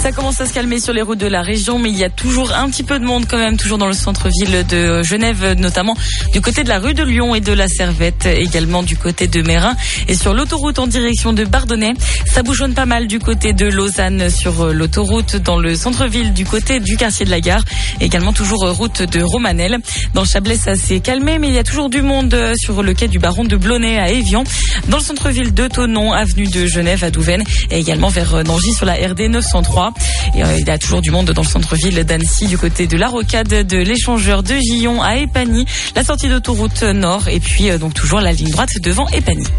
Ça commence à se calmer sur les routes de la région, mais il y a toujours un petit peu de monde quand même, toujours dans le centre-ville de Genève, notamment du côté de la rue de Lyon et de la Servette, également du côté de Meyrin et sur l'autoroute en direction de Bardonnay. Ça bouchonne pas mal du côté de Lausanne sur l'autoroute, dans le centre-ville du côté du quartier de la Gare, également toujours route de Romanel. Dans le Chablais, ça s'est calmé, mais il y a toujours du monde sur le quai du Baron de Blonay à Évian, dans le centre-ville de Thonon, avenue de Genève à Douvaine, et également vers Nangy sur la RD 903. Et il y a toujours du monde dans le centre-ville d'Annecy, du côté de la Rocade, de l'échangeur de Gillon à Épagny, la sortie d'autoroute nord, et puis donc toujours la ligne droite devant Épagny.